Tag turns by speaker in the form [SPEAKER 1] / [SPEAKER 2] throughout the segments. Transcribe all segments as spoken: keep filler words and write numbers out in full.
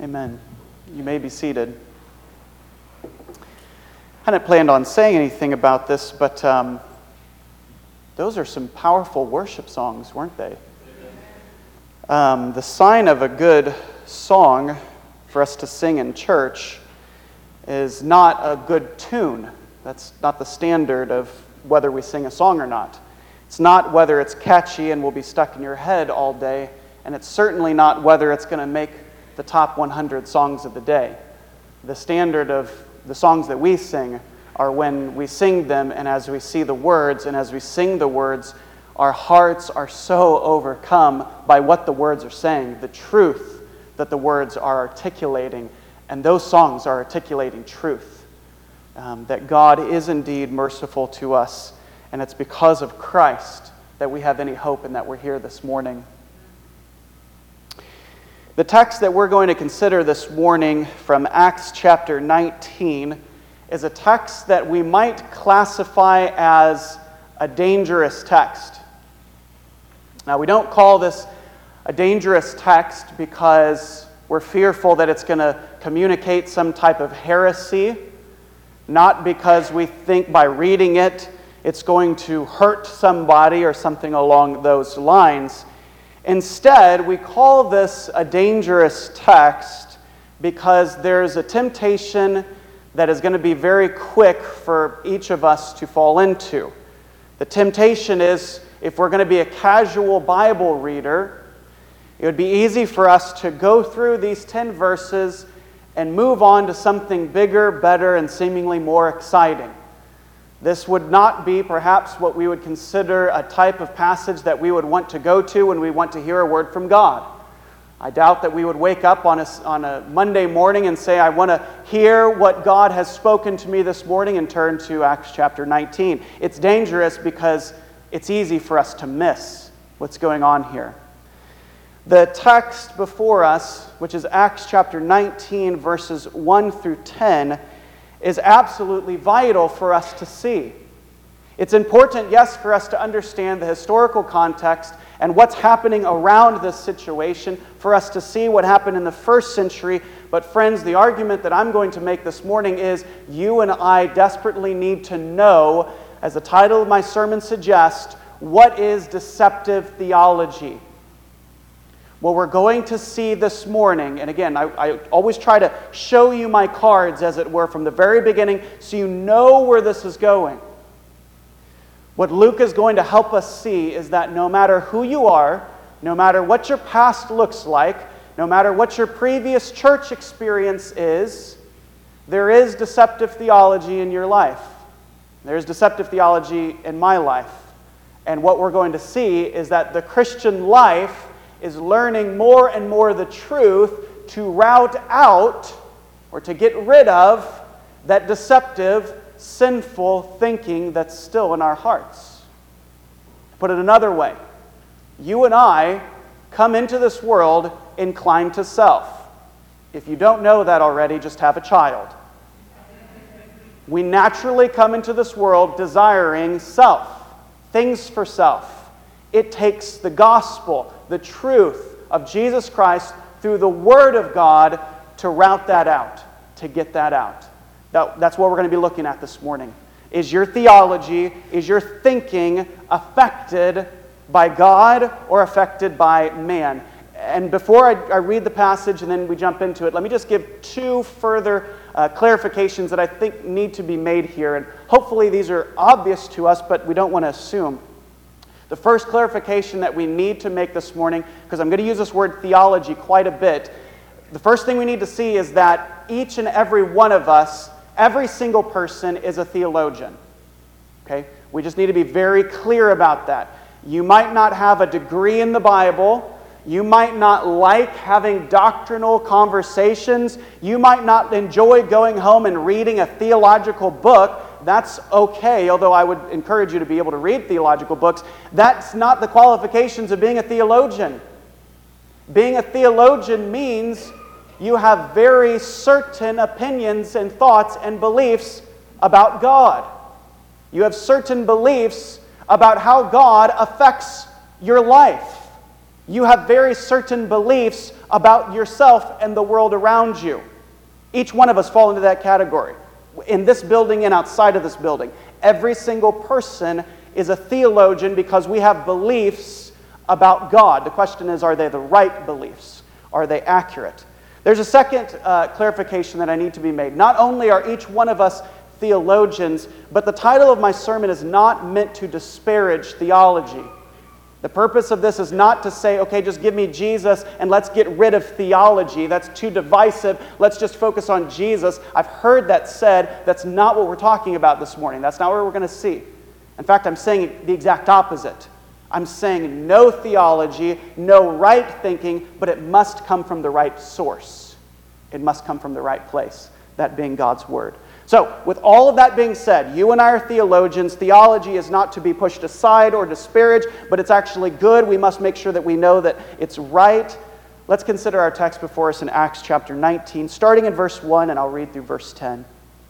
[SPEAKER 1] Amen. You may be seated. I hadn't planned on saying anything about this, but um, those are some powerful worship songs, weren't they? Um, the sign of a good song for us to sing in church is not a good tune. That's not the standard of whether we sing a song or not. It's not whether it's catchy and will be stuck in your head all day, and it's certainly not whether it's going to make the top one hundred songs of the day. The standard of the songs that we sing are when we sing them, and as we see the words, and as we sing the words, our hearts are so overcome by what the words are saying, the truth that the words are articulating, and those songs are articulating truth. Um, that God is indeed merciful to us, and it's because of Christ that we have any hope and that we're here this morning. The text that we're going to consider this morning from Acts chapter nineteen is a text that we might classify as a dangerous text. Now, we don't call this a dangerous text because we're fearful that it's going to communicate some type of heresy, not because we think by reading it it's going to hurt somebody or something along those lines. Instead, we call this a dangerous text because there's a temptation that is going to be very quick for each of us to fall into. The temptation is, if we're going to be a casual Bible reader, it would be easy for us to go through these ten verses and move on to something bigger, better, and seemingly more exciting. This would not be perhaps what we would consider a type of passage that we would want to go to when we want to hear a word from God. I doubt that we would wake up on a, on a Monday morning and say, I want to hear what God has spoken to me this morning, and turn to Acts chapter nineteen. It's dangerous because it's easy for us to miss what's going on here. The text before us, which is Acts chapter nineteen, verses one through ten, is absolutely vital for us to see. It's important, yes, for us to understand the historical context and what's happening around this situation, for us to see what happened in the first century. But friends, the argument that I'm going to make this morning is you and I desperately need to know, as the title of my sermon suggests, what is deceptive theology? What we're going to see this morning, and again, I, I always try to show you my cards, as it were, from the very beginning, so you know where this is going. What Luke is going to help us see is that no matter who you are, no matter what your past looks like, no matter what your previous church experience is, there is deceptive theology in your life. There's deceptive theology in my life. And what we're going to see is that the Christian life is learning more and more the truth to rout out or to get rid of that deceptive, sinful thinking that's still in our hearts. Put it another way, you and I come into this world inclined to self. If you don't know that already, just have a child. We naturally come into this world desiring self, things for self. It takes the gospel, the truth of Jesus Christ through the Word of God to rout that out, to get that out. That, that's what we're going to be looking at this morning. Is your theology, is your thinking affected by God or affected by man? And before I, I read the passage and then we jump into it, let me just give two further uh, clarifications that I think need to be made here. And hopefully these are obvious to us, but we don't want to assume. The first clarification that we need to make this morning, because I'm going to use this word theology quite a bit, the first thing we need to see is that each and every one of us, every single person, is a theologian. Okay? We just need to be very clear about that. You might not have a degree in the Bible. You might not like having doctrinal conversations. You might not enjoy going home and reading a theological book. That's okay, although I would encourage you to be able to read theological books. That's not the qualifications of being a theologian. Being a theologian means you have very certain opinions and thoughts and beliefs about God. You have certain beliefs about how God affects your life. You have very certain beliefs about yourself and the world around you. Each one of us fall into that category. In this building and outside of this building, every single person is a theologian because we have beliefs about God. The question is, are they the right beliefs? Are they accurate? There's a second uh, clarification that I need to be made. Not only are each one of us theologians, but the title of my sermon is not meant to disparage theology. The purpose of this is not to say, okay, just give me Jesus and let's get rid of theology. That's too divisive. Let's just focus on Jesus. I've heard that said. That's not what we're talking about this morning. That's not what we're going to see. In fact, I'm saying the exact opposite. I'm saying no theology, no right thinking, but it must come from the right source. It must come from the right place, that being God's Word. So, with all of that being said, you and I are theologians. Theology is not to be pushed aside or disparaged, but it's actually good. We must make sure that we know that it's right. Let's consider our text before us in Acts chapter nineteen, starting in verse one, and I'll read through verse ten.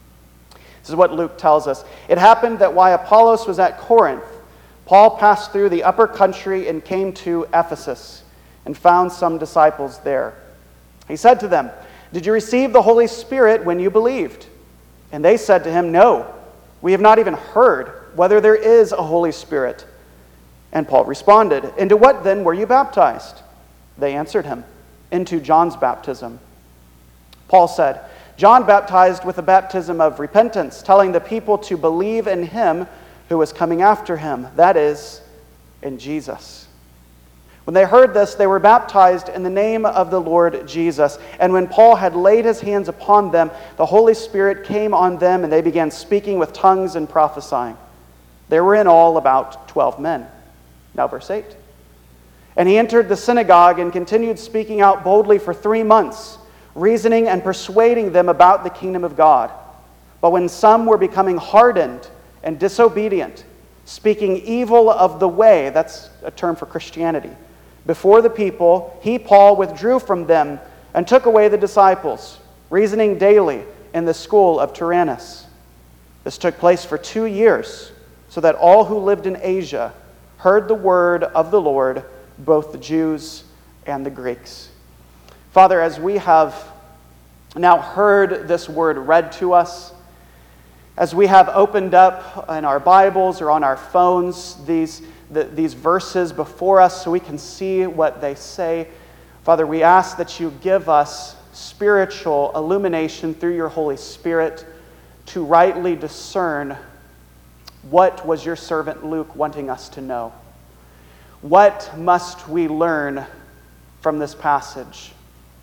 [SPEAKER 1] This is what Luke tells us. It happened that while Apollos was at Corinth, Paul passed through the upper country and came to Ephesus and found some disciples there. He said to them, "Did you receive the Holy Spirit when you believed?" And they said to him, "No, we have not even heard whether there is a Holy Spirit." And Paul responded, "Into what then were you baptized?" They answered him, "Into John's baptism." Paul said, "John baptized with a baptism of repentance, telling the people to believe in him who was coming after him, that is, in Jesus." When they heard this, they were baptized in the name of the Lord Jesus. And when Paul had laid his hands upon them, the Holy Spirit came on them, and they began speaking with tongues and prophesying. There were in all about twelve men. Now verse eight. And he entered the synagogue and continued speaking out boldly for three months, reasoning and persuading them about the kingdom of God. But when some were becoming hardened and disobedient, speaking evil of the way, that's a term for Christianity, before the people, he, Paul, withdrew from them and took away the disciples, reasoning daily in the school of Tyrannus. This took place for two years, so that all who lived in Asia heard the word of the Lord, both the Jews and the Greeks. Father, as we have now heard this word read to us, as we have opened up in our Bibles or on our phones these The, these verses before us so we can see what they say, Father, we ask that you give us spiritual illumination through your Holy Spirit to rightly discern what was your servant Luke wanting us to know. What must we learn from this passage?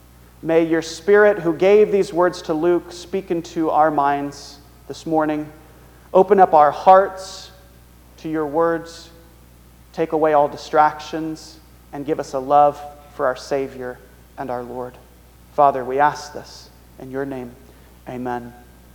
[SPEAKER 1] May your Spirit, who gave these words to Luke, speak into our minds this morning. Open up our hearts to your words. Take away all distractions and give us a love for our Savior and our Lord. Father, we ask this in your name. Amen.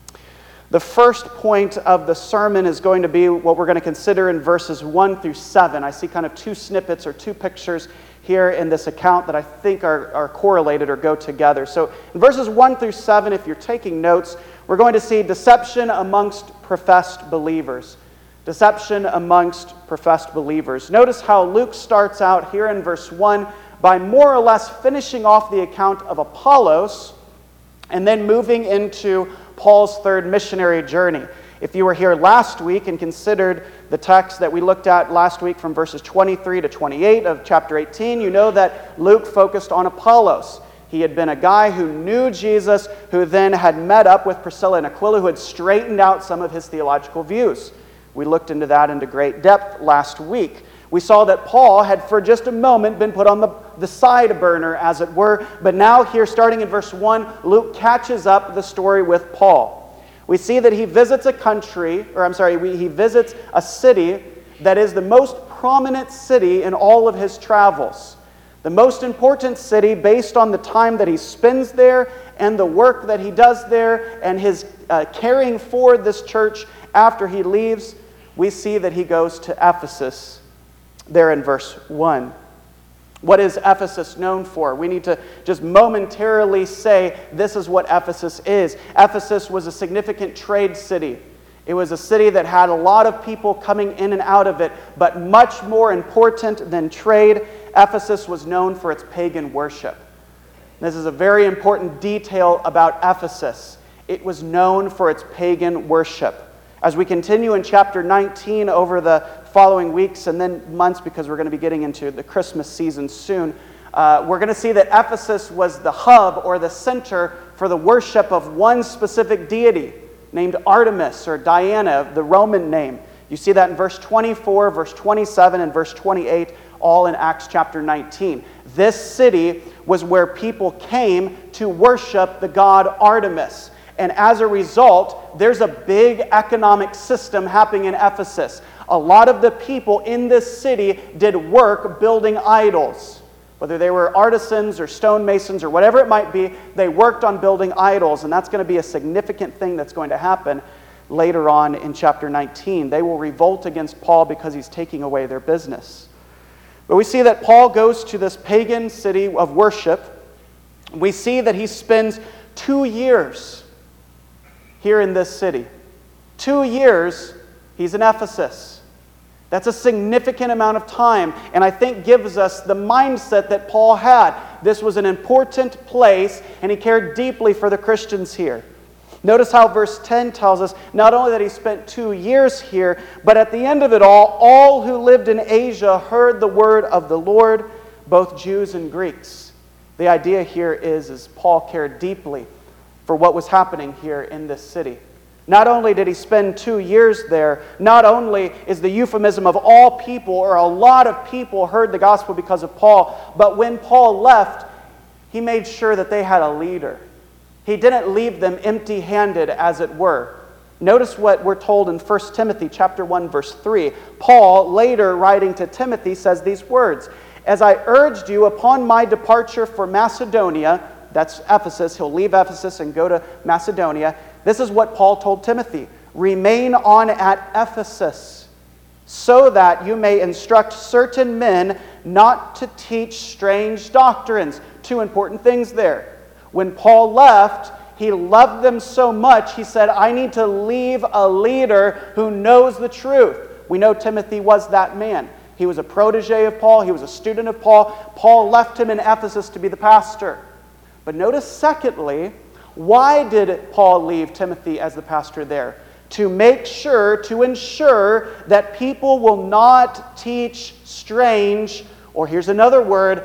[SPEAKER 1] The first point of the sermon is going to be what we're going to consider in verses one through seven. I see kind of two snippets or two pictures here in this account that I think are, are correlated or go together. So in verses one through seven, if you're taking notes, we're going to see deception amongst professed believers. Deception amongst professed believers. Notice how Luke starts out here in verse one by more or less finishing off the account of Apollos and then moving into Paul's third missionary journey. If you were here last week and considered the text that we looked at last week from verses twenty-three to twenty-eight of chapter eighteen, you know that Luke focused on Apollos. He had been a guy who knew Jesus, who then had met up with Priscilla and Aquila, who had straightened out some of his theological views. We looked into that into great depth last week. We saw that Paul had for just a moment been put on the, the side burner, as it were. But now here, starting in verse one, Luke catches up the story with Paul. We see that he visits a country, or I'm sorry, we, he visits a city that is the most prominent city in all of his travels. The most important city based on the time that he spends there and the work that he does there and his uh, caring for this church after he leaves. We see that he goes to Ephesus there in verse one. What is Ephesus known for? We need to just momentarily say this is what Ephesus is. Ephesus was a significant trade city. It was a city that had a lot of people coming in and out of it, but much more important than trade, Ephesus was known for its pagan worship. This is a very important detail about Ephesus. It was known for its pagan worship. As we continue in chapter nineteen over the following weeks and then months, because we're going to be getting into the Christmas season soon, uh, we're going to see that Ephesus was the hub or the center for the worship of one specific deity named Artemis or Diana, the Roman name. You see that in verse twenty-four, verse twenty-seven, and verse twenty-eight, all in Acts chapter nineteen. This city was where people came to worship the god Artemis. And as a result, there's a big economic system happening in Ephesus. A lot of the people in this city did work building idols. Whether they were artisans or stonemasons or whatever it might be, they worked on building idols. And that's going to be a significant thing that's going to happen later on in chapter nineteen. They will revolt against Paul because he's taking away their business. But we see that Paul goes to this pagan city of worship. We see that he spends two years here in this city. Two years, he's in Ephesus. That's a significant amount of time, and I think gives us the mindset that Paul had. This was an important place, and he cared deeply for the Christians here. Notice how verse ten tells us not only that he spent two years here, but at the end of it all, all who lived in Asia heard the word of the Lord, both Jews and Greeks. The idea here is, is Paul cared deeply for what was happening here in this city. Not only did he spend two years there, not only is the euphemism of all people or a lot of people heard the gospel because of Paul, but when Paul left, he made sure that they had a leader. He didn't leave them empty-handed, as it were. Notice what we're told in First Timothy chapter one, verse three. Paul, later writing to Timothy, says these words, "As I urged you upon my departure for Macedonia," that's Ephesus, he'll leave Ephesus and go to Macedonia. This is what Paul told Timothy, "Remain on at Ephesus, so that you may instruct certain men not to teach strange doctrines." Two important things there. When Paul left, he loved them so much, he said, I need to leave a leader who knows the truth. We know Timothy was that man. He was a protege of Paul. He was a student of Paul. Paul left him in Ephesus to be the pastor. But notice, secondly, why did Paul leave Timothy as the pastor there? To make sure, to ensure that people will not teach strange, or here's another word,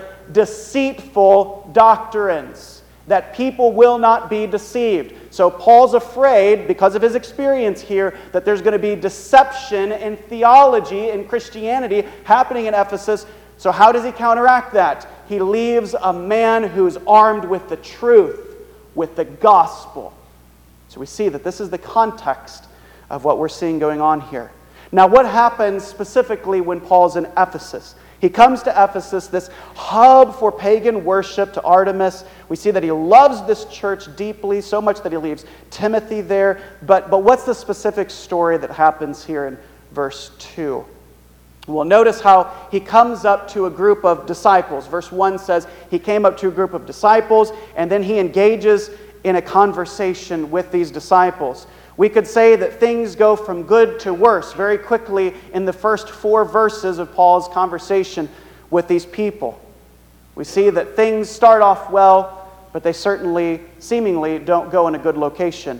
[SPEAKER 1] deceitful doctrines. That people will not be deceived. So Paul's afraid, because of his experience here, that there's going to be deception in theology and Christianity happening in Ephesus. So how does he counteract that? He leaves a man who's armed with the truth, with the gospel. So we see that this is the context of what we're seeing going on here. Now, what happens specifically when Paul's in Ephesus? He comes to Ephesus, this hub for pagan worship to Artemis. We see that he loves this church deeply, so much that he leaves Timothy there. But, but what's the specific story that happens here in verse two? Well, notice how he comes up to a group of disciples. Verse one says he came up to a group of disciples, and then he engages in a conversation with these disciples. We could say that things go from good to worse very quickly in the first four verses of Paul's conversation with these people. We see that things start off well, but they certainly, seemingly, don't go in a good location.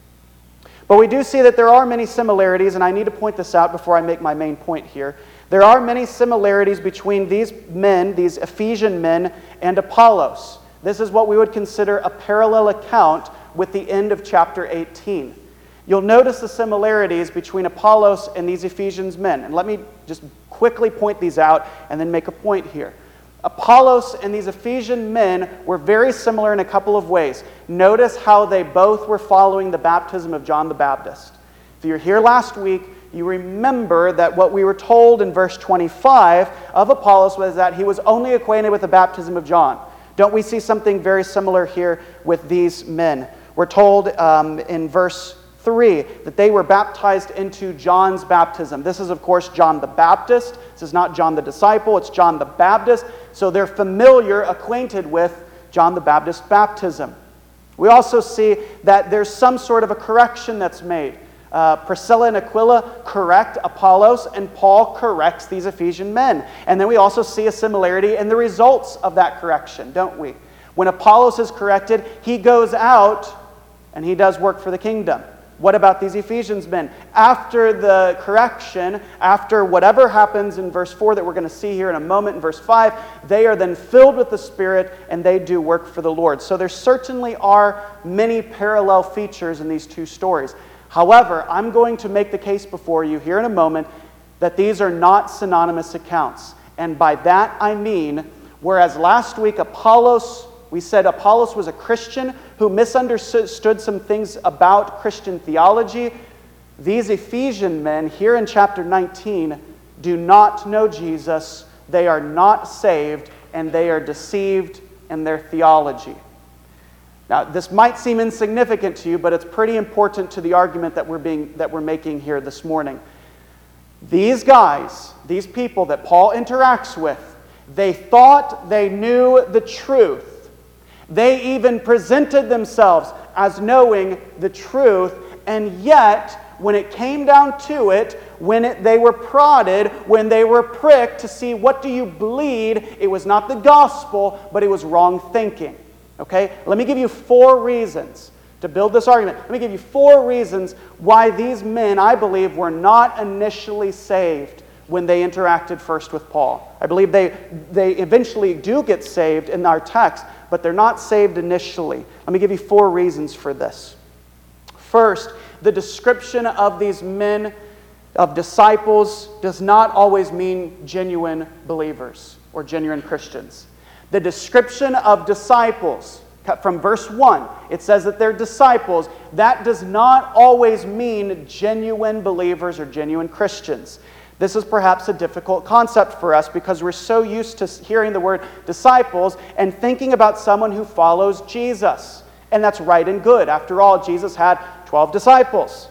[SPEAKER 1] But we do see that there are many similarities, and I need to point this out before I make my main point here. There are many similarities between these men, these Ephesian men, and Apollos. This is what we would consider a parallel account with the end of chapter eighteen. You'll notice the similarities between Apollos and these Ephesians men. And let me just quickly point these out and then make a point here. Apollos and these Ephesian men were very similar in a couple of ways. Notice how they both were following the baptism of John the Baptist. If you were here last week, you remember that what we were told in verse twenty-five of Apollos was that he was only acquainted with the baptism of John. Don't we see something very similar here with these men? We're told um, in verse three, that they were baptized into John's baptism. This is, of course, John the Baptist. This is not John the disciple, it's John the Baptist. So they're familiar, acquainted with John the Baptist's baptism. We also see that there's some sort of a correction that's made. Uh, Priscilla and Aquila correct Apollos, and Paul corrects these Ephesian men. And then we also see a similarity in the results of that correction, don't we? When Apollos is corrected, he goes out and he does work for the kingdom. What about these Ephesians men? After the correction, after whatever happens in verse four that we're going to see here in a moment, in verse five, they are then filled with the Spirit and they do work for the Lord. So there certainly are many parallel features in these two stories. However, I'm going to make the case before you here in a moment that these are not synonymous accounts. And by that I mean, whereas last week Apollos, we said Apollos was a Christian who misunderstood some things about Christian theology, these Ephesian men here in chapter nineteen do not know Jesus, they are not saved, and they are deceived in their theology. Now, this might seem insignificant to you, but it's pretty important to the argument that we're being that we're making here this morning. These guys, these people that Paul interacts with, they thought they knew the truth. They even presented themselves as knowing the truth, and yet, when it came down to it, when it, they were prodded, when they were pricked to see what do you bleed, it was not the gospel, but it was wrong thinking. Okay, let me give you four reasons to build this argument. Let me give you four reasons why these men, I believe, were not initially saved when they interacted first with Paul. I believe they, they eventually do get saved in our text, but they're not saved initially. Let me give you four reasons for this. First, the description of these men, of disciples, does not always mean genuine believers or genuine Christians. The description of disciples, from verse one, it says that they're disciples. That does not always mean genuine believers or genuine Christians. This is perhaps a difficult concept for us because we're so used to hearing the word disciples and thinking about someone who follows Jesus. And that's right and good. After all, Jesus had twelve disciples.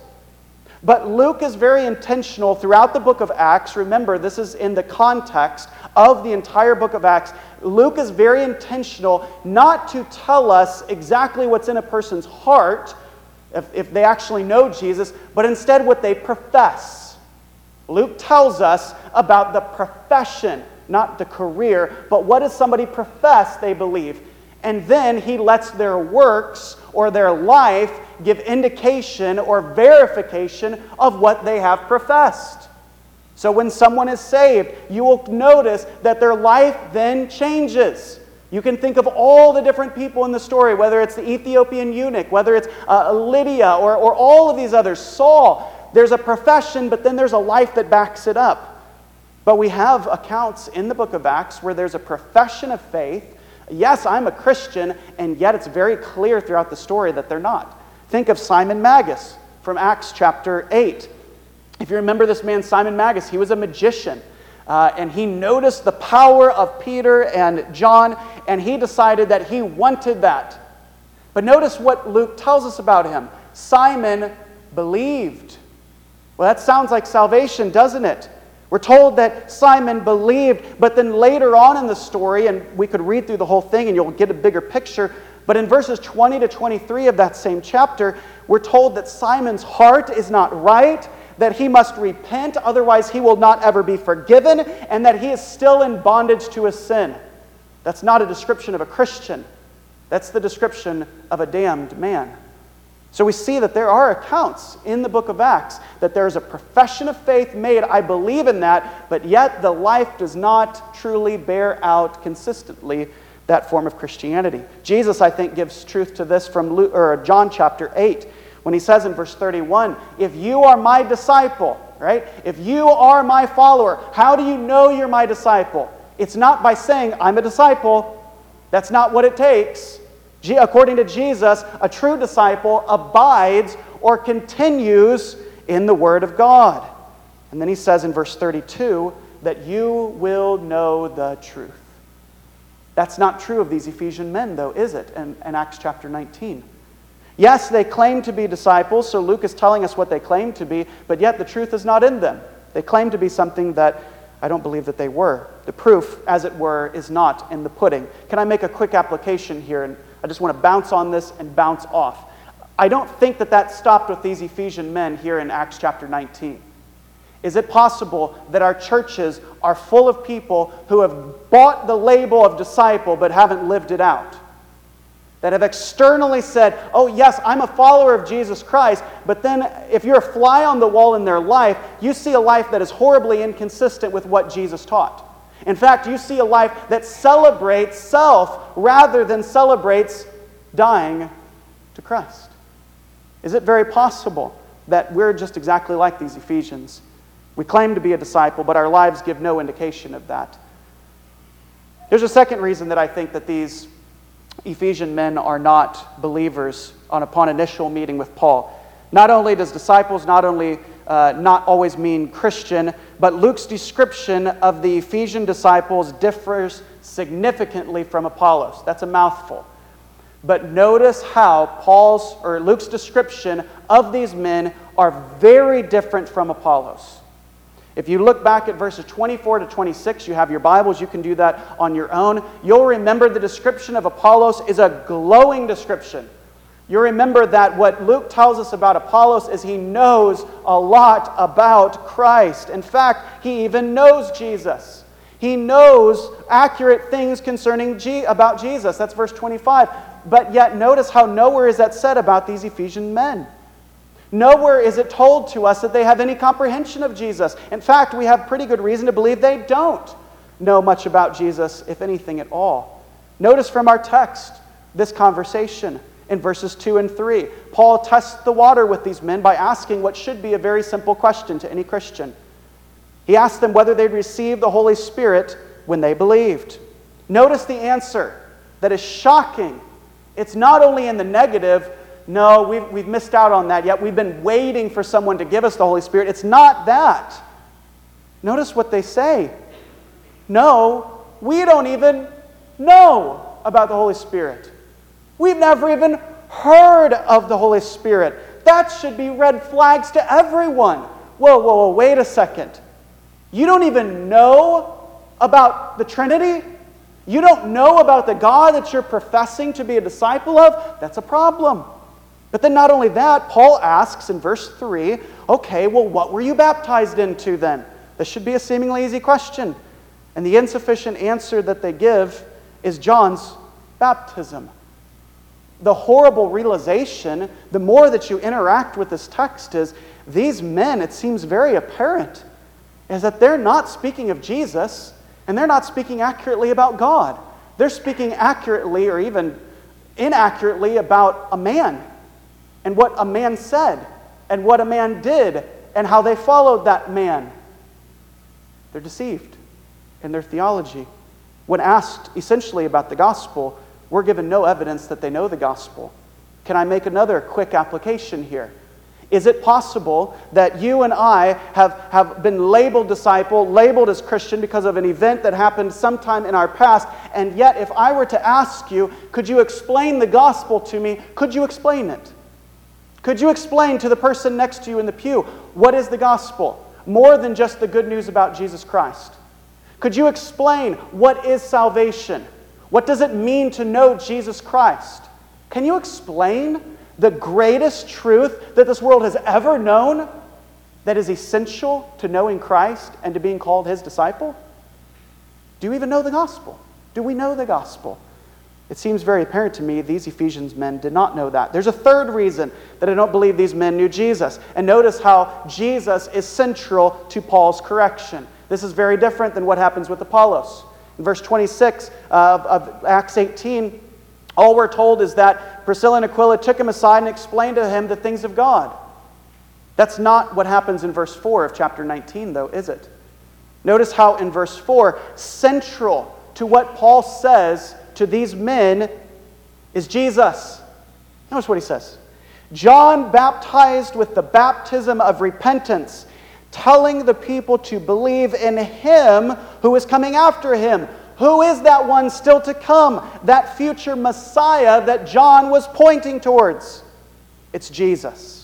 [SPEAKER 1] But Luke is very intentional throughout the book of Acts. Remember, this is in the context of the entire book of Acts. Luke is very intentional not to tell us exactly what's in a person's heart, if, if they actually know Jesus, but instead what they profess. Luke tells us about the profession, not the career, but what does somebody profess they believe? And then he lets their works or their life give indication or verification of what they have professed. So when someone is saved, you will notice that their life then changes. You can think of all the different people in the story, whether it's the Ethiopian eunuch, whether it's uh, Lydia, or, or all of these others, Saul. There's a profession, but then there's a life that backs it up. But we have accounts in the book of Acts where there's a profession of faith. Yes, I'm a Christian, and yet it's very clear throughout the story that they're not. Think of Simon Magus from Acts chapter eight. If you remember this man, Simon Magus, he was a magician. Uh, and he noticed the power of Peter and John, and he decided that he wanted that. But notice what Luke tells us about him. Simon believed. Well, that sounds like salvation, doesn't it? We're told that Simon believed, but then later on in the story, and we could read through the whole thing and you'll get a bigger picture, but in verses twenty to twenty-three of that same chapter, we're told that Simon's heart is not right, that he must repent, otherwise he will not ever be forgiven, and that he is still in bondage to his sin. That's not a description of a Christian. That's the description of a damned man. So we see that there are accounts in the book of Acts that there is a profession of faith made. I believe in that, but yet the life does not truly bear out consistently that form of Christianity. Jesus, I think, gives truth to this from Luke, or John chapter eight, when he says in verse thirty-one, if you are my disciple, right? If you are my follower, how do you know you're my disciple? It's not by saying, I'm a disciple. That's not what it takes. According to Jesus, a true disciple abides or continues in the Word of God. And then he says in verse thirty-two that you will know the truth. That's not true of these Ephesian men, though, is it, in, in Acts chapter nineteen? Yes, they claim to be disciples, so Luke is telling us what they claim to be, but yet the truth is not in them. They claim to be something that I don't believe that they were. The proof, as it were, is not in the pudding. Can I make a quick application here? And I just want to bounce on this and bounce off. I don't think that that stopped with these Ephesian men here in Acts chapter nineteen. Is it possible that our churches are full of people who have bought the label of disciple but haven't lived it out? That have externally said, oh yes, I'm a follower of Jesus Christ, but then if you're a fly on the wall in their life, you see a life that is horribly inconsistent with what Jesus taught. In fact, you see a life that celebrates self rather than celebrates dying to Christ. Is it very possible that we're just exactly like these Ephesians? We claim to be a disciple, but our lives give no indication of that. There's a second reason that I think that these Ephesian men are not believers on upon initial meeting with Paul. Not only does disciples not only uh, not always mean Christian, but Luke's description of the Ephesian disciples differs significantly from Apollos. That's a mouthful. But notice how Paul's or Luke's description of these men are very different from Apollos. If you look back at verses twenty-four to twenty-six, you have your Bibles, you can do that on your own. You'll remember the description of Apollos is a glowing description. You'll remember that what Luke tells us about Apollos is he knows a lot about Christ. In fact, he even knows Jesus. He knows accurate things concerning G- about Jesus. That's verse twenty-five. But yet notice how nowhere is that said about these Ephesian men. Nowhere is it told to us that they have any comprehension of Jesus. In fact, we have pretty good reason to believe they don't know much about Jesus, if anything at all. Notice from our text this conversation in verses two and three. Paul tests the water with these men by asking what should be a very simple question to any Christian. He asked them whether they'd received the Holy Spirit when they believed. Notice the answer that is shocking. It's not only in the negative, no, we've, we've missed out on that yet. We've been waiting for someone to give us the Holy Spirit. It's not that. Notice what they say. No, we don't even know about the Holy Spirit. We've never even heard of the Holy Spirit. That should be red flags to everyone. Whoa, whoa, whoa, wait a second. You don't even know about the Trinity? You don't know about the God that you're professing to be a disciple of? That's a problem. But then not only that, Paul asks in verse three, okay, well, what were you baptized into then? This should be a seemingly easy question. And the insufficient answer that they give is John's baptism. The horrible realization, the more that you interact with this text, is these men, it seems very apparent, is that they're not speaking of Jesus, and they're not speaking accurately about God. They're speaking accurately or even inaccurately about a man, and what a man said, and what a man did, and how they followed that man. They're deceived in their theology. When asked essentially about the gospel, we're given no evidence that they know the gospel. Can I make another quick application here? Is it possible that you and I have, have been labeled disciple, labeled as Christian because of an event that happened sometime in our past, and yet if I were to ask you, could you explain the gospel to me, could you explain it? Could you explain to the person next to you in the pew, what is the gospel? More than just the good news about Jesus Christ. Could you explain what is salvation? What does it mean to know Jesus Christ? Can you explain the greatest truth that this world has ever known that is essential to knowing Christ and to being called His disciple? Do you even know the gospel? Do we know the gospel? It seems very apparent to me these Ephesians men did not know that. There's a third reason that I don't believe these men knew Jesus. And notice how Jesus is central to Paul's correction. This is very different than what happens with Apollos. In verse twenty-six of, of Acts eighteen, all we're told is that Priscilla and Aquila took him aside and explained to him the things of God. That's not what happens in verse four of chapter nineteen, though, is it? Notice how in verse four, central to what Paul says to these men is Jesus. Notice what he says. John baptized with the baptism of repentance, telling the people to believe in Him who is coming after him. Who is that one still to come? That future Messiah that John was pointing towards. It's Jesus.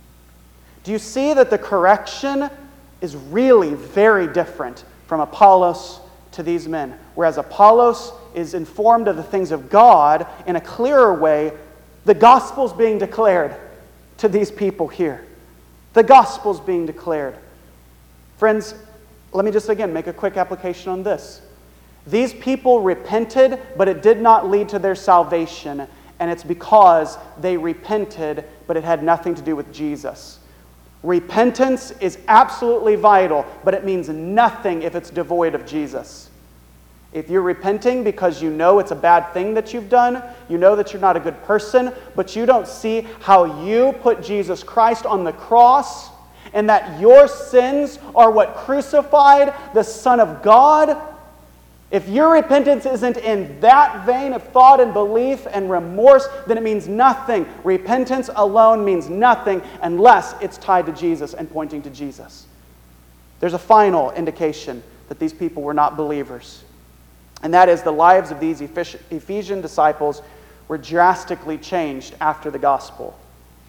[SPEAKER 1] Do you see that the correction is really very different from Apollos to these men? Whereas Apollos is informed of the things of God in a clearer way, the gospel's being declared. to these people here. The gospel's being declared. Friends, let me just again make a quick application on this. These people repented, but it did not lead to their salvation, and it's because they repented, but it had nothing to do with Jesus. Repentance is absolutely vital, but it means nothing if it's devoid of Jesus. If you're repenting because you know it's a bad thing that you've done, you know that you're not a good person, but you don't see how you put Jesus Christ on the cross and that your sins are what crucified the Son of God, if your repentance isn't in that vein of thought and belief and remorse, then it means nothing. Repentance alone means nothing unless it's tied to Jesus and pointing to Jesus. There's a final indication that these people were not believers. And that is the lives of these Ephesian disciples were drastically changed after the gospel.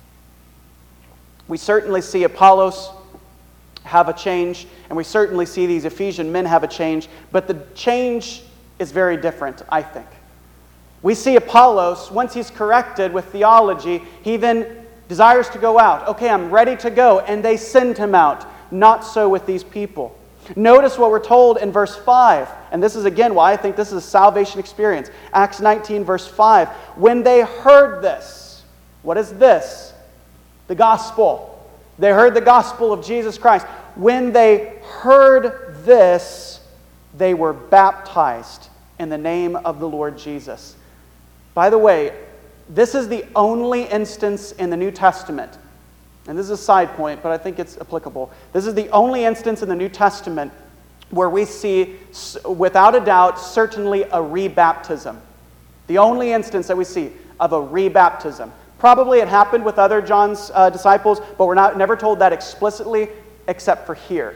[SPEAKER 1] We certainly see Apollos have a change, and we certainly see these Ephesian men have a change, but the change is very different, I think. We see Apollos, once he's corrected with theology, he then desires to go out. Okay, I'm ready to go, and they send him out. Not so with these people. Notice what we're told in verse five, and this is again why I think this is a salvation experience. Acts nineteen, verse five. When they heard this, what is this? The gospel. They heard the gospel of Jesus Christ. When they heard this, they were baptized in the name of the Lord Jesus. By the way, this is the only instance in the New Testament, and this is a side point, but I think it's applicable. This is the only instance in the New Testament where we see, without a doubt, certainly a rebaptism. The only instance that we see of a rebaptism. Probably it happened with other John's uh, disciples, but we're not never told that explicitly except for here.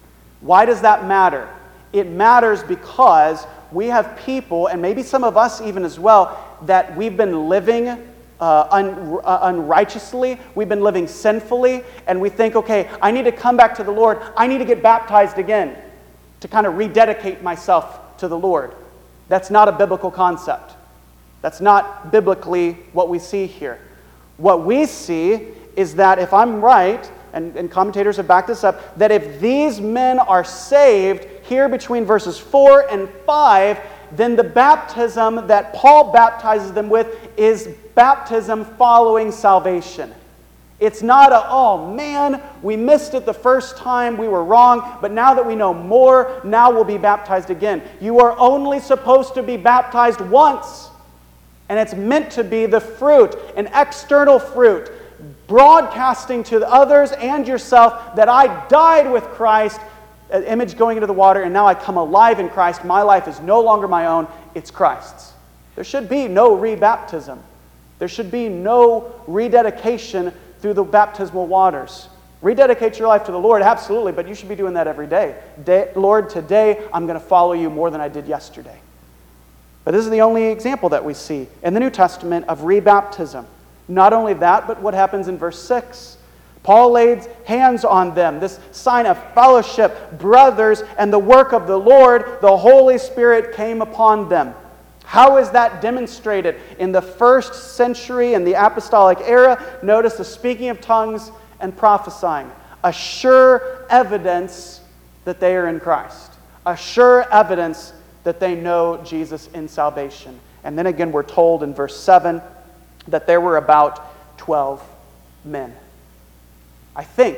[SPEAKER 1] Why does that matter? It matters because we have people, and maybe some of us even as well, that we've been living uh, un- uh, unrighteously, we've been living sinfully, and we think, okay, I need to come back to the Lord, I need to get baptized again to kind of rededicate myself to the Lord. That's not a biblical concept. That's not biblically what we see here. What we see is that if I'm right, and, and commentators have backed this up, that if these men are saved here between verses four and five, then the baptism that Paul baptizes them with is baptism following salvation. It's not a, oh man, we missed it the first time, we were wrong, but now that we know more, now we'll be baptized again. You are only supposed to be baptized once. And it's meant to be the fruit, an external fruit, broadcasting to others and yourself that I died with Christ, an image going into the water, and now I come alive in Christ. My life is no longer my own, it's Christ's. There should be no rebaptism. There should be no rededication through the baptismal waters. Rededicate your life to the Lord, absolutely, but you should be doing that every day. day Lord, today I'm going to follow you more than I did yesterday. But this is the only example that we see in the New Testament of rebaptism. Not only that, but what happens in verse six. Paul laid hands on them, this sign of fellowship, brothers, and the work of the Lord, the Holy Spirit came upon them. How is that demonstrated? In the first century, in the apostolic era, notice the speaking of tongues and prophesying. A sure evidence that they are in Christ. A sure evidence that they know Jesus in salvation. And then again, we're told in verse seven that there were about twelve men. I think,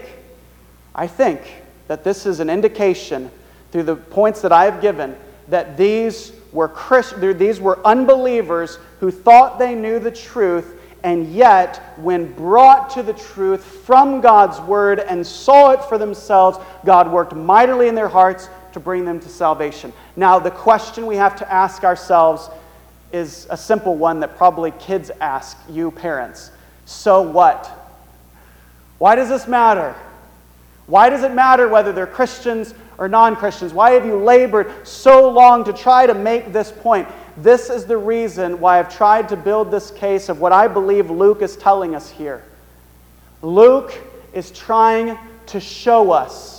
[SPEAKER 1] I think that this is an indication through the points that I have given that these were Christ, these were unbelievers who thought they knew the truth, and yet when brought to the truth from God's word and saw it for themselves, God worked mightily in their hearts to bring them to salvation. Now, the question we have to ask ourselves is a simple one that probably kids ask you parents. So what? Why does this matter? Why does it matter whether they're Christians or non-Christians? Why have you labored so long to try to make this point? This is the reason why I've tried to build this case of what I believe Luke is telling us here. Luke is trying to show us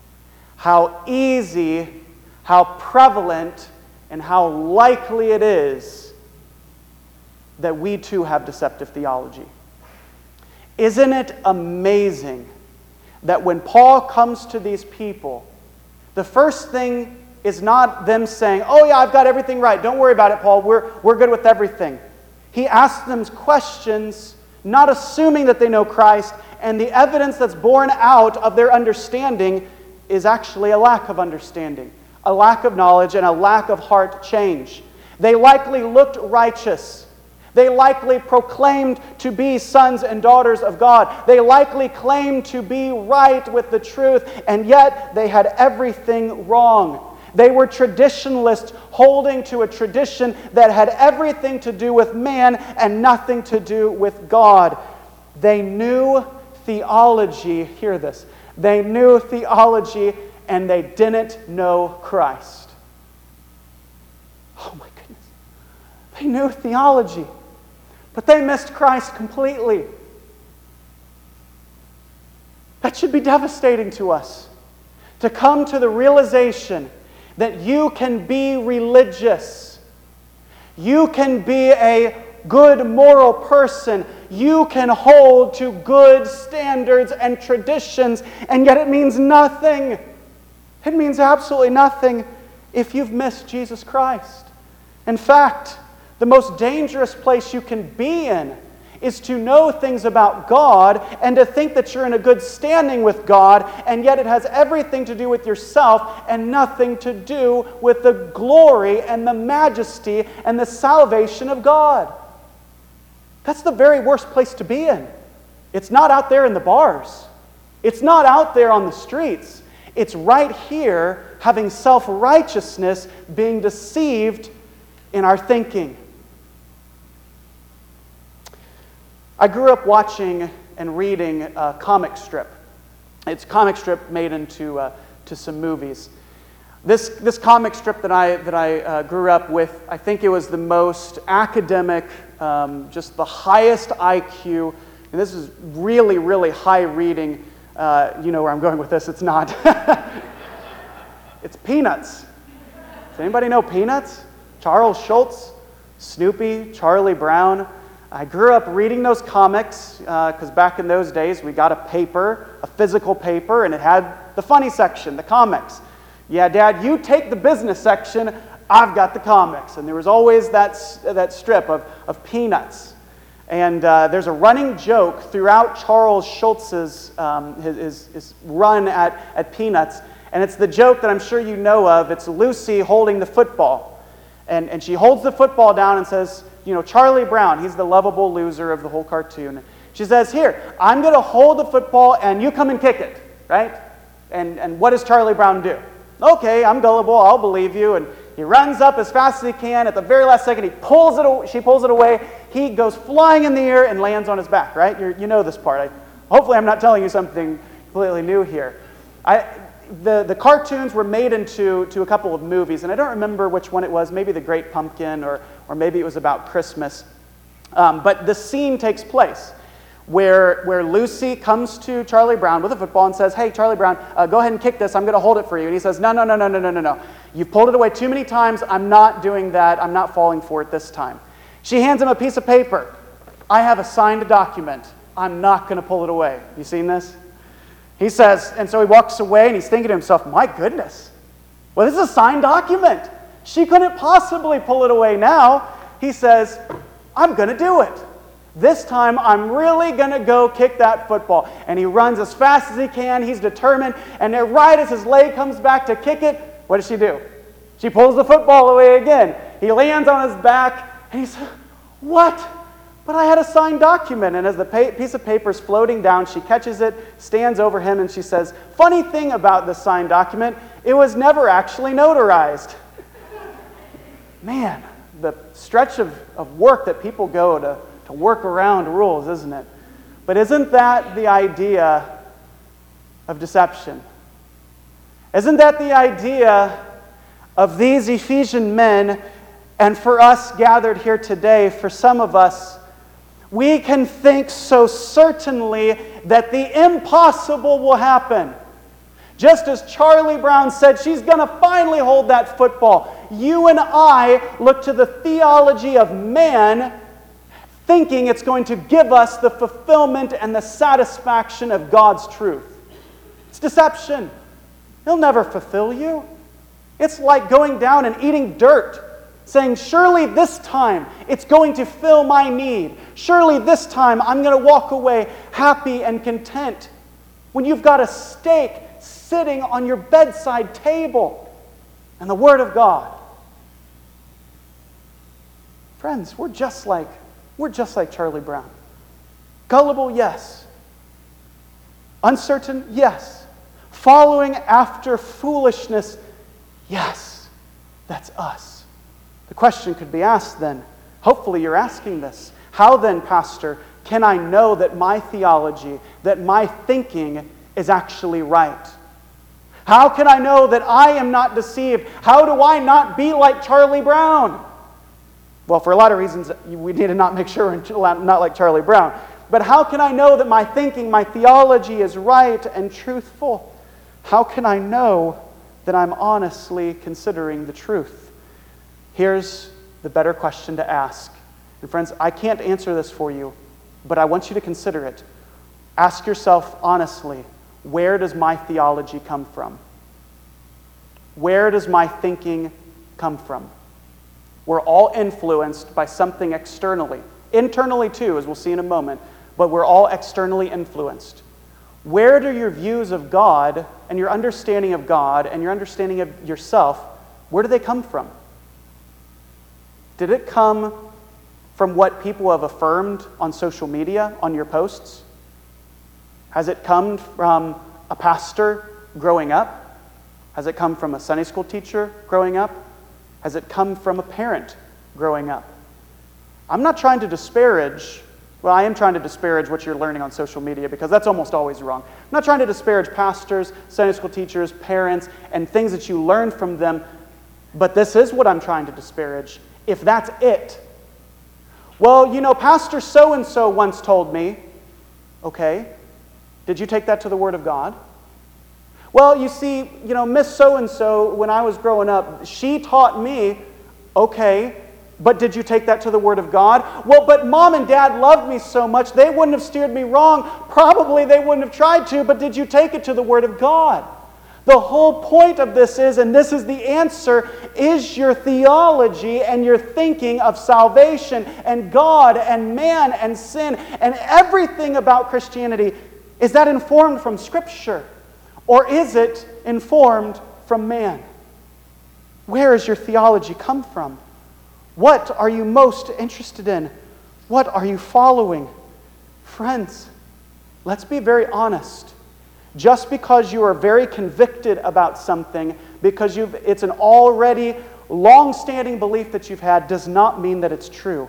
[SPEAKER 1] how easy, how prevalent, and how likely it is that we too have deceptive theology. Isn't it amazing that when Paul comes to these people, the first thing is not them saying, oh yeah, I've got everything right. Don't worry about it, Paul. We're, we're good with everything. He asks them questions, not assuming that they know Christ, and the evidence that's born out of their understanding is actually a lack of understanding, a lack of knowledge, and a lack of heart change. They likely looked righteous. They likely proclaimed to be sons and daughters of God. They likely claimed to be right with the truth, and yet they had everything wrong. They were traditionalists holding to a tradition that had everything to do with man and nothing to do with God. They knew theology. Hear this. They knew theology and they didn't know Christ. Oh my goodness. They knew theology, but they missed Christ completely. That should be devastating to us. To come to the realization that you can be religious. You can be a good moral person. You can hold to good standards and traditions, and yet it means nothing. It means absolutely nothing if you've missed Jesus Christ. In fact, the most dangerous place you can be in is to know things about God and to think that you're in a good standing with God, and yet it has everything to do with yourself and nothing to do with the glory and the majesty and the salvation of God. That's the very worst place to be in. It's not out there in the bars. It's not out there on the streets. It's right here, having self-righteousness, being deceived in our thinking. I grew up watching and reading a comic strip. It's a comic strip made into uh, to some movies. This this comic strip that I that I uh, grew up with, I think it was the most academic, um, just the highest I Q, and this is really really high reading. Uh, you know where I'm going with this. It's not. It's Peanuts. Does anybody know Peanuts? Charles Schultz, Snoopy, Charlie Brown. I grew up reading those comics because uh, back in those days we got a paper, a physical paper, and it had the funny section, the comics. Yeah, Dad, you take the business section, I've got the comics. And there was always that, that strip of, of Peanuts. And uh, there's a running joke throughout Charles Schultz's um, his, his, his run at, at Peanuts, and it's the joke that I'm sure you know of. It's Lucy holding the football. And, and she holds the football down and says, you know, Charlie Brown, he's the lovable loser of the whole cartoon. She says, here, I'm going to hold the football and you come and kick it, right? And, and what does Charlie Brown do? Okay, I'm gullible, I'll believe you. And he runs up as fast as he can. At the very last second, he pulls it. She pulls it away. He goes flying in the air and lands on his back, right? You're, you know this part. I, hopefully I'm not telling you something completely new here. I, the, the cartoons were made into to a couple of movies, and I don't remember which one it was, maybe The Great Pumpkin, or, or maybe it was about Christmas. Um, but the scene takes place where, where Lucy comes to Charlie Brown with a football and says, hey, Charlie Brown, uh, go ahead and kick this. I'm going to hold it for you. And he says, no, no, no, no, no, no, no, no. You've pulled it away too many times. I'm not doing that. I'm not falling for it this time. She hands him a piece of paper. I have a signed document. I'm not going to pull it away. You seen this? He says, and so he walks away and he's thinking to himself, my goodness, well, this is a signed document. She couldn't possibly pull it away now. He says, I'm going to do it. This time, I'm really going to go kick that football. And he runs as fast as he can. He's determined. And right as his leg comes back to kick it, what does she do? She pulls the football away again. He lands on his back, and he says, what? But I had a signed document. And as the pa- piece of paper is floating down, she catches it, stands over him, and she says, funny thing about this signed document, it was never actually notarized. Man, the stretch of, of work that people go to, to work around rules, isn't it? But isn't that the idea of deception? Isn't that the idea of these Ephesian men, and for us gathered here today, for some of us, we can think so certainly that the impossible will happen. Just as Charlie Brown said, she's going to finally hold that football. You and I look to the theology of man, thinking it's going to give us the fulfillment and the satisfaction of God's truth. It's deception. He'll never fulfill you. It's like going down and eating dirt, saying, surely this time it's going to fill my need. Surely this time I'm going to walk away happy and content. When you've got a steak sitting on your bedside table and the Word of God. Friends, we're just like, we're just like Charlie Brown. Gullible, yes. Uncertain, yes. Following after foolishness, yes. That's us. The question could be asked then, hopefully you're asking this, how then, Pastor, can I know that my theology, that my thinking is actually right? How can I know that I am not deceived? How do I not be like Charlie Brown? Well, for a lot of reasons, we need to not make sure we're not like Charlie Brown. But how can I know that my thinking, my theology is right and truthful? How can I know that I'm honestly considering the truth? Here's the better question to ask. And friends, I can't answer this for you, but I want you to consider it. Ask yourself honestly, where does my theology come from? Where does my thinking come from? We're all influenced by something externally. Internally too, as we'll see in a moment, but we're all externally influenced. Where do your views of God and your understanding of God and your understanding of yourself, where do they come from? Did it come from what people have affirmed on social media, on your posts? Has it come from a pastor growing up? Has it come from a Sunday school teacher growing up? Has it come from a parent growing up? I'm not trying to disparage, well, I am trying to disparage what you're learning on social media because that's almost always wrong. I'm not trying to disparage pastors, Sunday school teachers, parents, and things that you learn from them, but this is what I'm trying to disparage. If that's it. Well, you know, Pastor so-and-so once told me, okay, did you take that to the Word of God? Well, you see, you know, Miss So-and-so, when I was growing up, she taught me, okay, but did you take that to the Word of God? Well, but Mom and Dad loved me so much, they wouldn't have steered me wrong. Probably they wouldn't have tried to, but did you take it to the Word of God? The whole point of this is, and this is the answer, is your theology and your thinking of salvation and God and man and sin and everything about Christianity, is that informed from Scripture? Or is it informed from man? Where does your theology come from? What are you most interested in? What are you following? Friends, let's be very honest. Just because you are very convicted about something, because you've, it's an already long-standing belief that you've had, does not mean that it's true.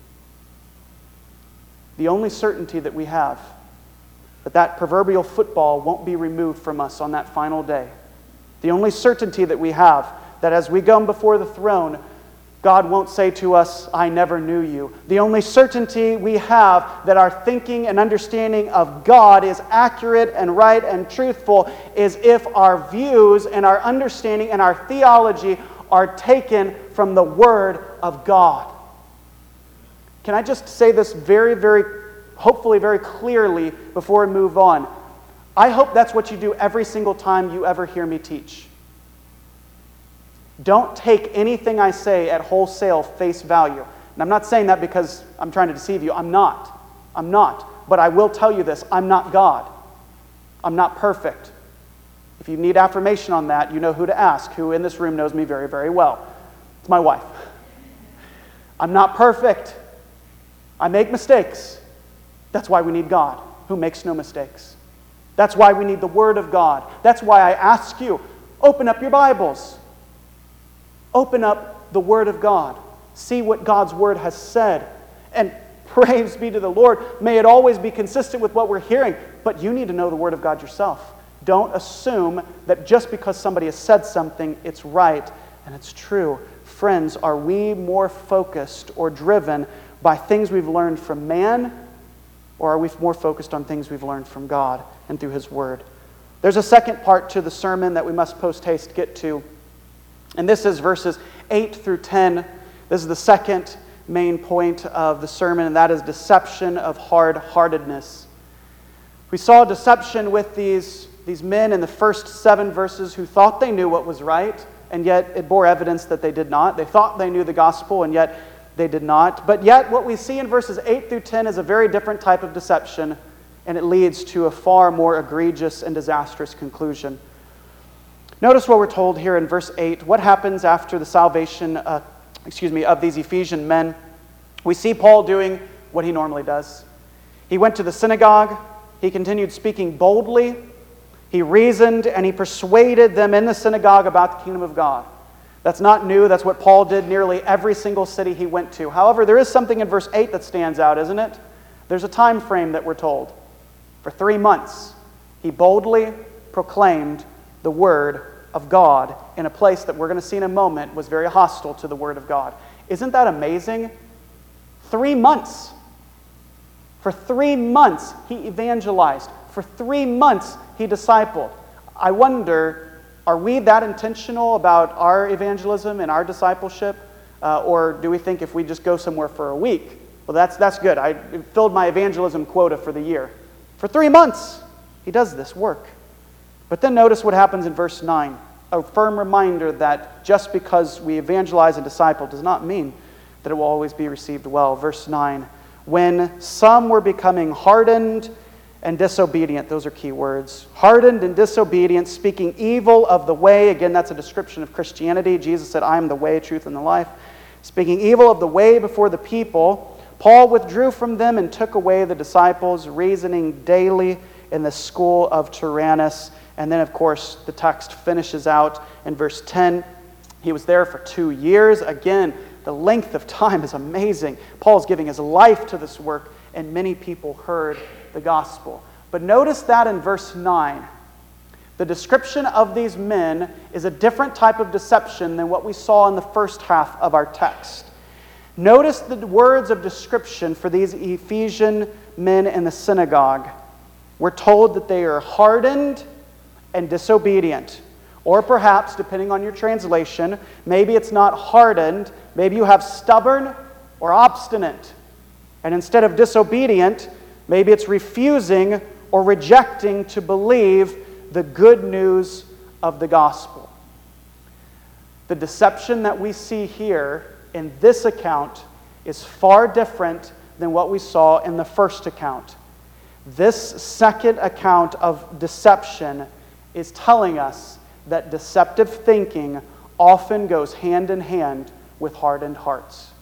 [SPEAKER 1] The only certainty that we have, that that proverbial football won't be removed from us on that final day. The only certainty that we have, that as we come before the throne, God won't say to us, I never knew you. The only certainty we have that our thinking and understanding of God is accurate and right and truthful is if our views and our understanding and our theology are taken from the Word of God. Can I just say this very, very, hopefully very clearly before we move on? I hope that's what you do every single time you ever hear me teach. Don't take anything I say at wholesale face value. And I'm not saying that because I'm trying to deceive you. I'm not. I'm not. But I will tell you this. I'm not God. I'm not perfect. If you need affirmation on that, you know who to ask, who in this room knows me very, very well. It's my wife. I'm not perfect. I make mistakes. That's why we need God, who makes no mistakes. That's why we need the Word of God. That's why I ask you, open up your Bibles. Open up the Word of God. See what God's Word has said. And praise be to the Lord. May it always be consistent with what we're hearing. But you need to know the Word of God yourself. Don't assume that just because somebody has said something, it's right and it's true. Friends, are we more focused or driven by things we've learned from man, or are we more focused on things we've learned from God and through His Word? There's a second part to the sermon that we must post-haste get to. And this is verses eight through ten. This is the second main point of the sermon, and that is deception of hard-heartedness. We saw deception with these, these men in the first seven verses who thought they knew what was right, and yet it bore evidence that they did not. They thought they knew the gospel, and yet they did not. But yet what we see in verses eight through ten is a very different type of deception, and it leads to a far more egregious and disastrous conclusion. Notice what we're told here in verse eight. What happens after the salvation uh, excuse me, of these Ephesian men? We see Paul doing what he normally does. He went to the synagogue. He continued speaking boldly. He reasoned and he persuaded them in the synagogue about the kingdom of God. That's not new. That's what Paul did nearly every single city he went to. However, there is something in verse eight that stands out, isn't it? There's a time frame that we're told. For three months, he boldly proclaimed the word of God in a place that we're going to see in a moment was very hostile to the word of God. Isn't that amazing? Three months. For three months, he evangelized. For three months, he discipled. I wonder, are we that intentional about our evangelism and our discipleship? Uh, or do we think if we just go somewhere for a week, well, that's, that's good. I filled my evangelism quota for the year. For three months, he does this work. But then notice what happens in verse nine. A firm reminder that just because we evangelize and disciple does not mean that it will always be received well. Verse nine. When some were becoming hardened and disobedient, those are key words. Hardened and disobedient, speaking evil of the way. Again, that's a description of Christianity. Jesus said, I am the way, truth, and the life. Speaking evil of the way before the people, Paul withdrew from them and took away the disciples, reasoning daily in the school of Tyrannus. And then, of course, the text finishes out in verse ten. He was there for two years. Again, the length of time is amazing. Paul's giving his life to this work, and many people heard the gospel. But notice that in verse nine, the description of these men is a different type of deception than what we saw in the first half of our text. Notice the words of description for these Ephesian men in the synagogue. We're told that they are hardened and disobedient. Or perhaps, depending on your translation, maybe it's not hardened, maybe you have stubborn or obstinate. And instead of disobedient, maybe it's refusing or rejecting to believe the good news of the gospel. The deception that we see here in this account is far different than what we saw in the first account. This second account of deception is telling us that deceptive thinking often goes hand in hand with hardened hearts.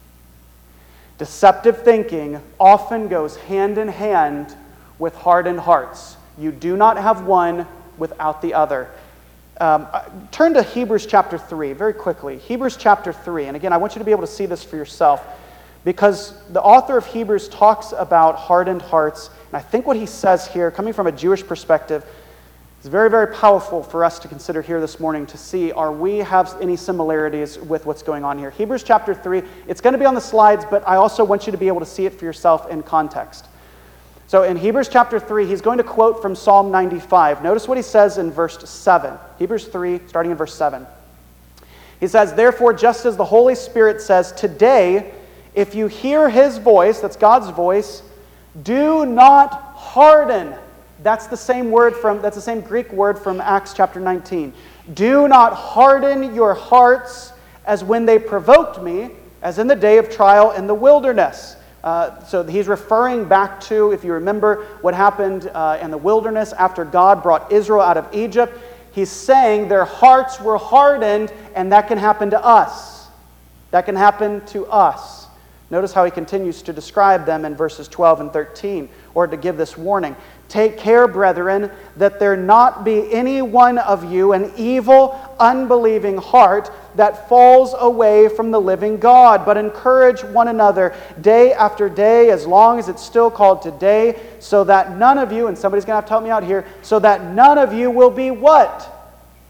[SPEAKER 1] Deceptive thinking often goes hand in hand with hardened hearts. You do not have one without the other. Um, turn to Hebrews chapter three very quickly. Hebrews chapter three. And again, I want you to be able to see this for yourself, because the author of Hebrews talks about hardened hearts. And I think what he says here, coming from a Jewish perspective, is very, very powerful for us to consider here this morning to see, are we have any similarities with what's going on here. Hebrews chapter three, it's going to be on the slides, but I also want you to be able to see it for yourself in context. So in Hebrews chapter three, he's going to quote from Psalm ninety-five. Notice what he says in verse seven. Hebrews three, starting in verse seven. He says, therefore, just as the Holy Spirit says, today, if you hear his voice, that's God's voice, do not harden. That's the same word from, that's the same Greek word from Acts chapter nineteen. Do not harden your hearts as when they provoked me, as in the day of trial in the wilderness. Uh, so he's referring back to, if you remember, what happened uh, in the wilderness after God brought Israel out of Egypt. He's saying their hearts were hardened, and that can happen to us. That can happen to us. Notice how he continues to describe them in verses twelve and thirteen, or to give this warning. Take care, brethren, that there not be any one of you an evil, unbelieving heart that falls away from the living God, but encourage one another day after day, as long as it's still called today, so that none of you, and somebody's going to have to help me out here, so that none of you will be what?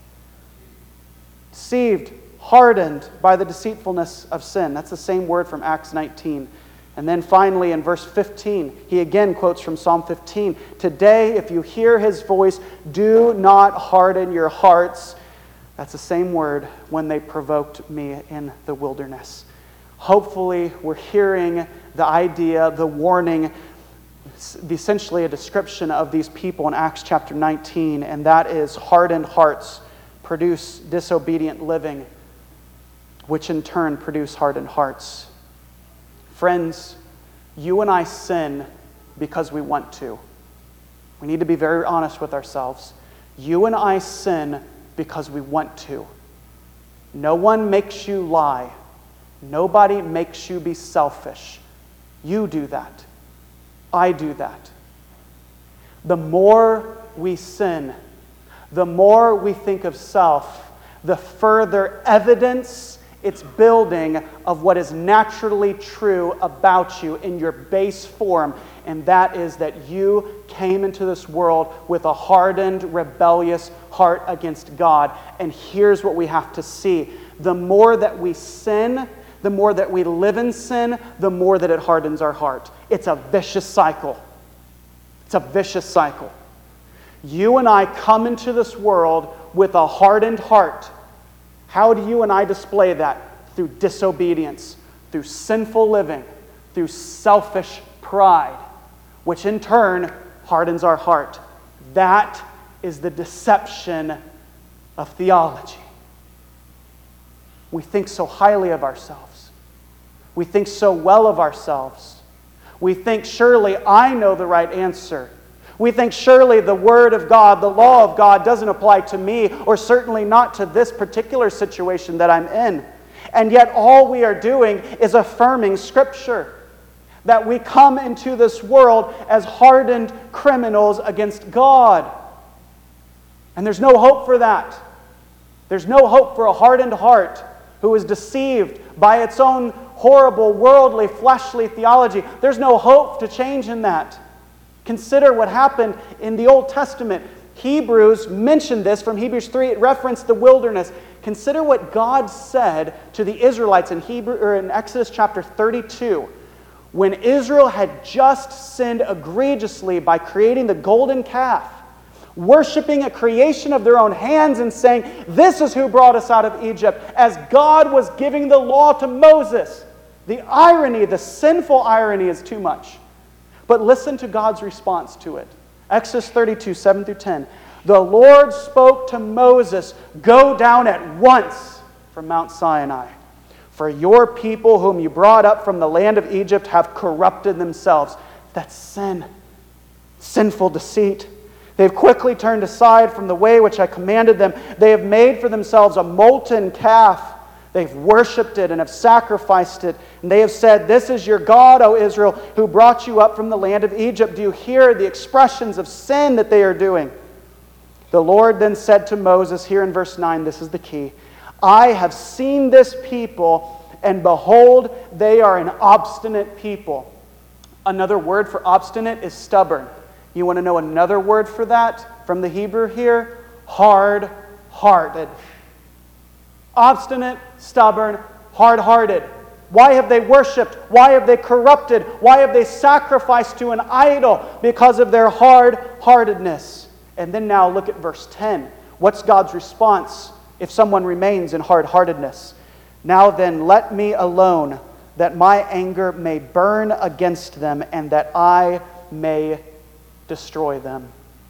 [SPEAKER 1] Deceived, hardened by the deceitfulness of sin. That's the same word from Acts nineteen. And then finally in verse fifteen, he again quotes from Psalm fifteen. Today, if you hear his voice, do not harden your hearts. That's the same word, when they provoked me in the wilderness. hopefully we're hearing the idea, the warning, essentially a description of these people in Acts chapter nineteen, and that is hardened hearts produce disobedient living, which in turn produce hardened hearts. Friends, you and I sin because we want to. We need to be very honest with ourselves. You and I sin because we want to. No one makes you lie. Nobody makes you be selfish. You do that. I do that. The more we sin, the more we think of self, the further evidence it's building of what is naturally true about you in your base form, and that is that you came into this world with a hardened, rebellious heart against God. And here's what we have to see. The more that we sin, the more that we live in sin, the more that it hardens our heart. It's a vicious cycle. It's a vicious cycle. You and I come into this world with a hardened heart. How do you and I display that? Through disobedience, through sinful living, through selfish pride, which in turn hardens our heart. That is the deception of theology. We think so highly of ourselves. We think so well of ourselves. We think, surely I know the right answer. We think, surely the Word of God, the law of God, doesn't apply to me, or certainly not to this particular situation that I'm in. And yet all we are doing is affirming Scripture. That we come into this world as hardened criminals against God. And there's no hope for that. There's no hope for a hardened heart who is deceived by its own horrible, worldly, fleshly theology. There's no hope to change in that. Consider what happened in the Old Testament. Hebrews mentioned this from Hebrews three. It referenced the wilderness. Consider what God said to the Israelites in Hebrew or in Exodus chapter thirty-two. When Israel had just sinned egregiously by creating the golden calf, worshiping a creation of their own hands and saying, "This is who brought us out of Egypt," as God was giving the law to Moses. The irony, the sinful irony is too much. But listen to God's response to it. Exodus thirty-two, seven through ten. The Lord spoke to Moses, "Go down at once from Mount Sinai. For your people whom you brought up from the land of Egypt have corrupted themselves." That's sin. Sinful deceit. They've quickly turned aside from the way which I commanded them. They have made for themselves a molten calf. They've worshipped it and have sacrificed it. And they have said, "This is your God, O Israel, who brought you up from the land of Egypt." Do you hear the expressions of sin that they are doing? The Lord then said to Moses, here in verse nine, this is the key, "I have seen this people, and behold, they are an obstinate people." Another word for obstinate is stubborn. You want to know another word for that from the Hebrew here? Hard-hearted. Obstinate, stubborn, hard-hearted. Why have they worshipped? Why have they corrupted? Why have they sacrificed to an idol? Because of their hard-heartedness. And then now look at verse ten. What's God's response if someone remains in hard-heartedness? "Now then, let me alone, that my anger may burn against them, and that I may destroy them."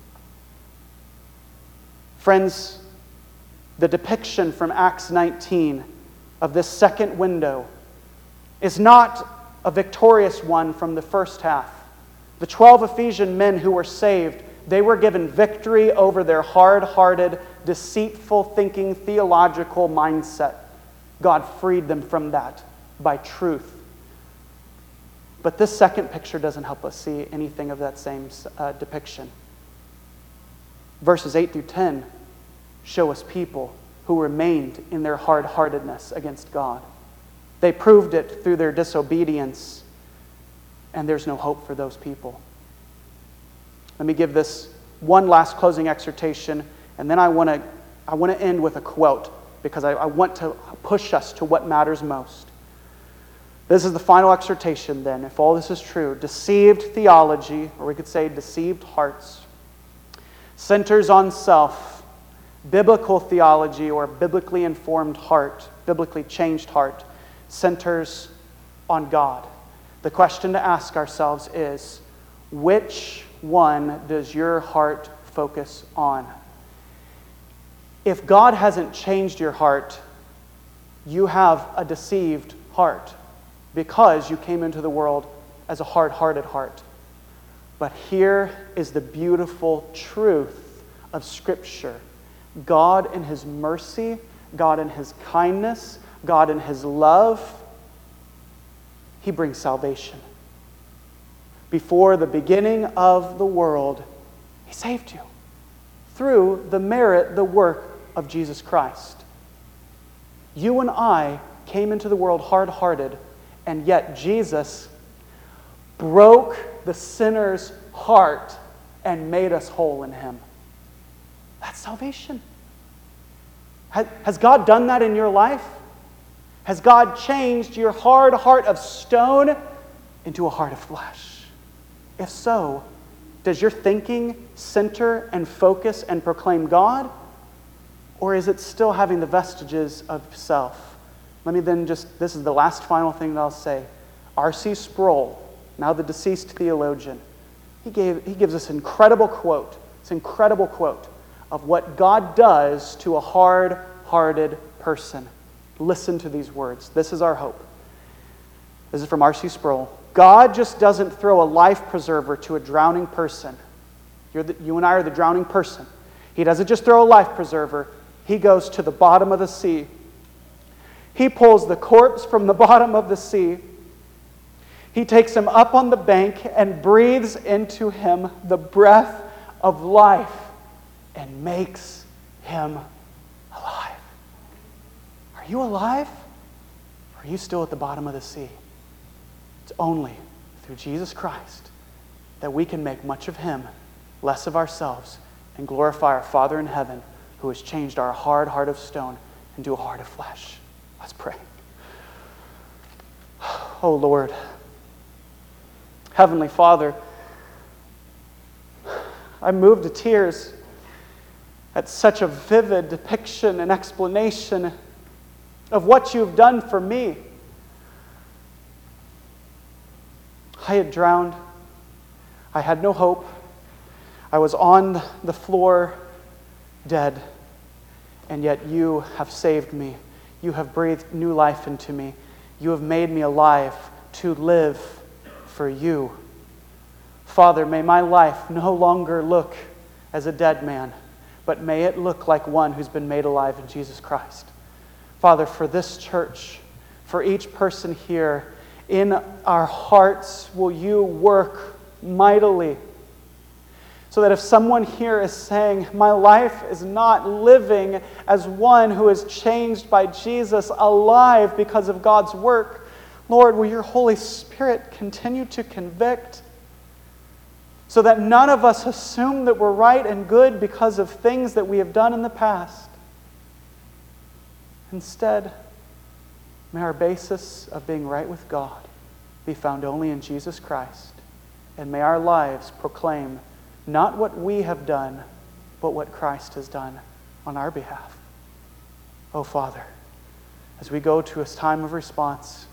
[SPEAKER 1] Friends, the depiction from Acts nineteen of this second window is not a victorious one from the first half. The twelve Ephesian men who were saved, they were given victory over their hard-hearted, deceitful thinking, theological mindset. God freed them from that by truth. But this second picture doesn't help us see anything of that same uh, depiction. Verses eight through ten show us people who remained in their hard-heartedness against God. They proved it through their disobedience, and there's no hope for those people. Let me give this one last closing exhortation, and then I want to I want to end with a quote, because I, I want to push us to what matters most. This is the final exhortation then, if all this is true. Deceived theology, or we could say deceived hearts, centers on self. Biblical theology, or biblically informed heart, biblically changed heart, centers on God. The question to ask ourselves is, which one does your heart focus on? If God hasn't changed your heart, you have a deceived heart because you came into the world as a hard-hearted heart. But here is the beautiful truth of Scripture. God in His mercy, God in His kindness, God in His love, He brings salvation. Before the beginning of the world, He saved you through the merit, the work of Jesus Christ. You and I came into the world hard-hearted, and yet Jesus broke the sinner's heart and made us whole in Him. That's salvation. Has God done that in your life? Has God changed your hard heart of stone into a heart of flesh? If so, does your thinking center and focus and proclaim God? Or is it still having the vestiges of self? Let me then just, this is the last final thing that I'll say. R C Sproul, now the deceased theologian, he gave he gives us an incredible quote, this incredible quote of what God does to a hard-hearted person. Listen to these words. This is our hope. This is from R C Sproul. God just doesn't throw a life preserver to a drowning person. You're the, you and I are the drowning person. He doesn't just throw a life preserver. He goes to the bottom of the sea. He pulls the corpse from the bottom of the sea. He takes him up on the bank and breathes into him the breath of life and makes him alive. Are you alive? Or are you still at the bottom of the sea? It's only through Jesus Christ that we can make much of Him, less of ourselves, and glorify our Father in heaven, who has changed our hard heart of stone into a heart of flesh. Let's pray. Oh Lord, Heavenly Father, I'm moved to tears at such a vivid depiction and explanation of what you've done for me. I had drowned. I had no hope. I was on the floor, dead. And yet you have saved me. You have breathed new life into me. You have made me alive to live for you. Father, may my life no longer look as a dead man, but may it look like one who's been made alive in Jesus Christ. Father, for this church, for each person here, in our hearts, will you work mightily so that if someone here is saying, my life is not living as one who is changed by Jesus, alive because of God's work, Lord, will your Holy Spirit continue to convict so that none of us assume that we're right and good because of things that we have done in the past. Instead, may our basis of being right with God be found only in Jesus Christ. And may our lives proclaim not what we have done, but what Christ has done on our behalf. Oh, Father, as we go to a time of response,